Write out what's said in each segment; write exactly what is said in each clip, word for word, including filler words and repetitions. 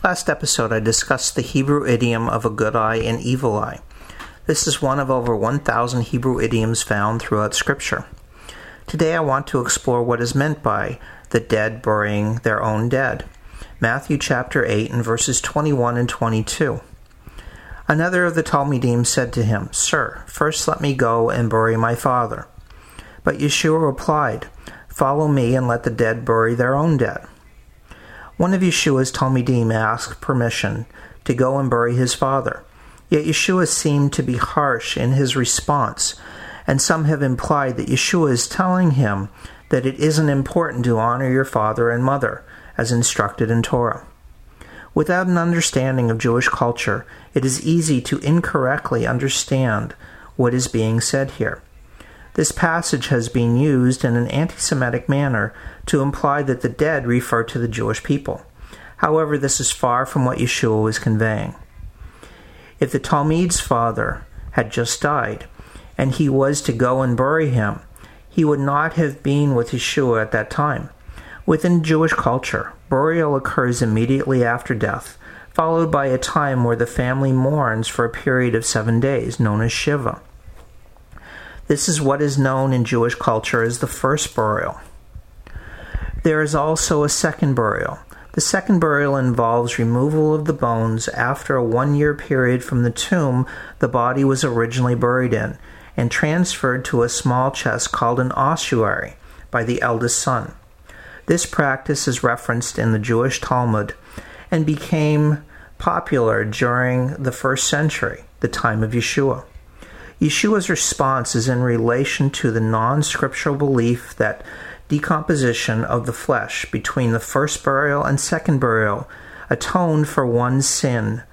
Last episode I discussed the Hebrew idiom of a good eye and evil eye. This is one of over one thousand Hebrew idioms found throughout Scripture. Today I want to explore what is meant by the dead burying their own dead. Matthew chapter eight and verses twenty-one and twenty-two. Another of the Talmidim said to him, "Sir, first let me go and bury my father." But Yeshua replied, "Follow me and let the dead bury their own dead." One of Yeshua's Talmidim asked permission to go and bury his father. Yet Yeshua seemed to be harsh in his response, and some have implied that Yeshua is telling him that it isn't important to honor your father and mother, as instructed in Torah. Without an understanding of Jewish culture, it is easy to incorrectly understand what is being said here. This passage has been used in an anti-Semitic manner to imply that the dead refer to the Jewish people. However, this is far from what Yeshua was conveying. If the Talmid's father had just died, and he was to go and bury him, he would not have been with Yeshua at that time. Within Jewish culture, burial occurs immediately after death, followed by a time where the family mourns for a period of seven days, known as Shiva. This is what is known in Jewish culture as the first burial. There is also a second burial. The second burial involves removal of the bones after a one-year period from the tomb the body was originally buried in, and transferred to a small chest called an ossuary by the eldest son. This practice is referenced in the Jewish Talmud and became popular during the first century, the time of Yeshua. Yeshua's response is in relation to the non-scriptural belief that decomposition of the flesh between the first burial and second burial atoned for one's sin.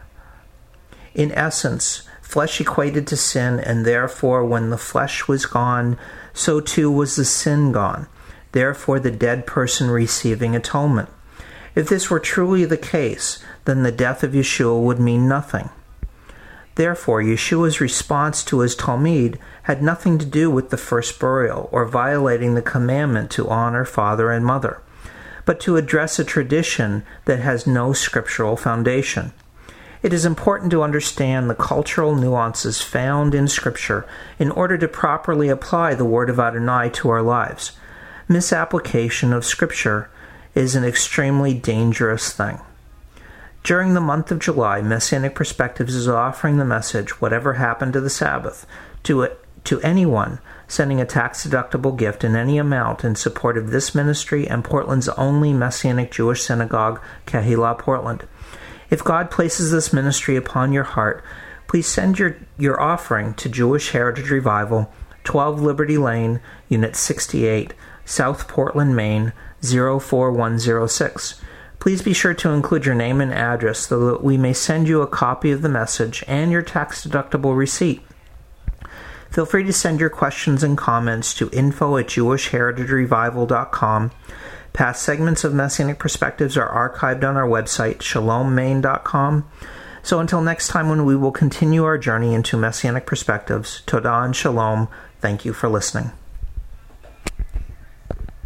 In essence, flesh equated to sin, and therefore when the flesh was gone, so too was the sin gone, therefore the dead person receiving atonement. If this were truly the case, then the death of Yeshua would mean nothing. Therefore, Yeshua's response to his Talmid had nothing to do with the first burial or violating the commandment to honor father and mother, but to address a tradition that has no scriptural foundation. It is important to understand the cultural nuances found in Scripture in order to properly apply the word of Adonai to our lives. Misapplication of Scripture is an extremely dangerous thing. During the month of July, Messianic Perspectives is offering the message, Whatever Happened to the Sabbath, to it, to anyone sending a tax-deductible gift in any amount in support of this ministry and Portland's only Messianic Jewish synagogue, Kehillah Portland. If God places this ministry upon your heart, please send your, your offering to Jewish Heritage Revival, twelve Liberty Lane, Unit sixty-eight, South Portland, Maine, zero four one zero six. Please be sure to include your name and address so that we may send you a copy of the message and your tax-deductible receipt. Feel free to send your questions and comments to info at jewish heritage revival dot com. Past segments of Messianic Perspectives are archived on our website, shalom maine dot com. So until next time, when we will continue our journey into Messianic Perspectives, Todah and Shalom, thank you for listening.